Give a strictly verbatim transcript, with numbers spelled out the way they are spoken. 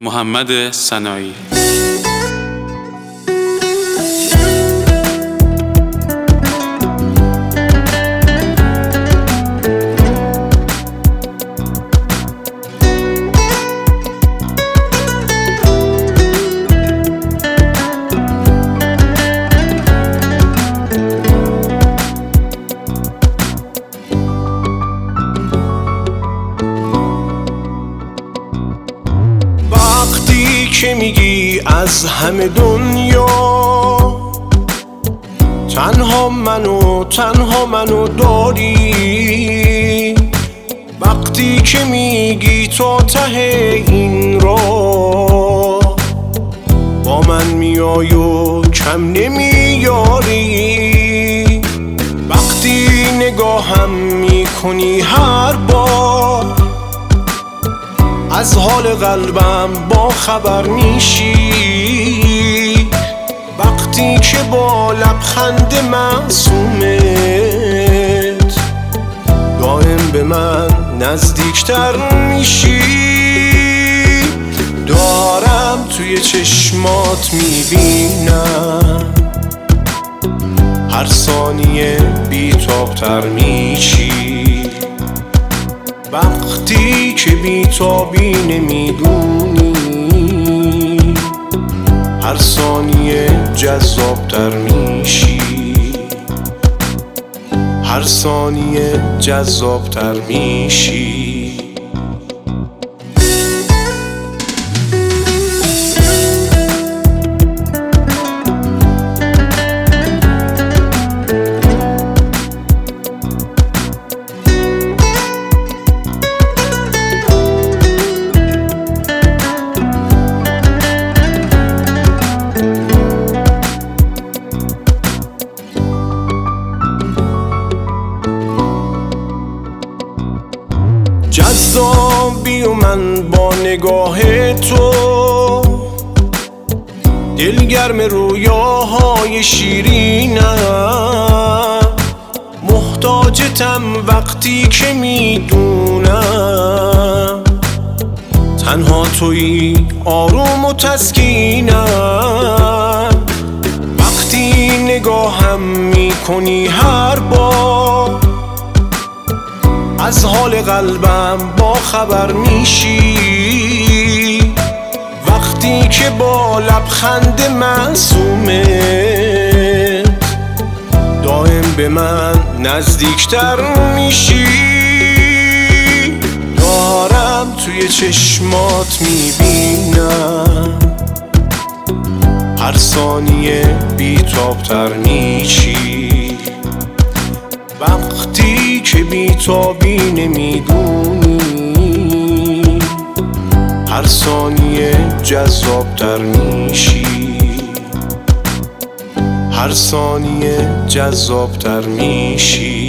محمد سنایی. وقتی که میگی از همه دنیا تنها منو تنها منو داری، وقتی که میگی تا ته این راه با من میای و کم نمیاری، وقتی نگاهم میکنی هر بار از حال قلبم با خبر میشی، وقتی که با لبخند معصومت دائم به من نزدیکتر میشی، دارم توی چشمات میبینم هر ثانیه بی‌تاب‌تر میشی، وقتی که بی‌تابی نمیدونی هر ثانیه جذابتر میشی، هر ثانیه جذابتر میشی. جذابی و من با نگاه تو دلگرم رویاهای شیرینم، محتاجتم وقتی که میدونم تنها تویی آروم و تسکینم، وقتی نگاهم میکنی هر بار از حال قلبم با خبر میشی، وقتی که با لبخند معصومت دائم به من نزدیکتر میشی، دارم توی چشمات میبینم هر ثانیه بی‌تاب‌تر میشی، وقتی که بی‌تابی نمیدونی هر ثانیه جذابتر میشی، هر ثانیه جذابتر میشی.